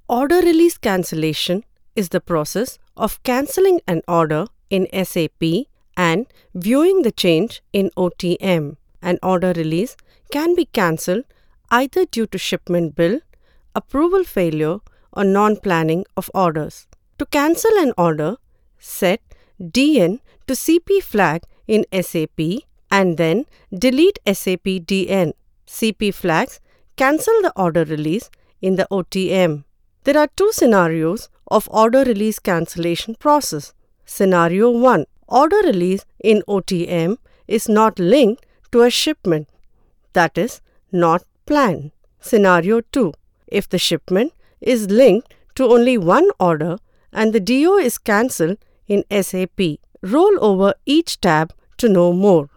Order release cancellation is the process of cancelling an order in SAP and viewing the change in OTM. An order release can be cancelled either due to shipment bill, approval failure, or non-planning of orders. To cancel an order, set DN to CP flag in SAP and then delete SAP DN. CP flags cancel the order release in the OTM. There are two scenarios of order release cancellation process. Scenario 1. Order release in OTM is not linked to a shipment, that is, not planned. Scenario 2. If the shipment is linked to only one order and the DO is cancelled in SAP. Roll over each tab to know more.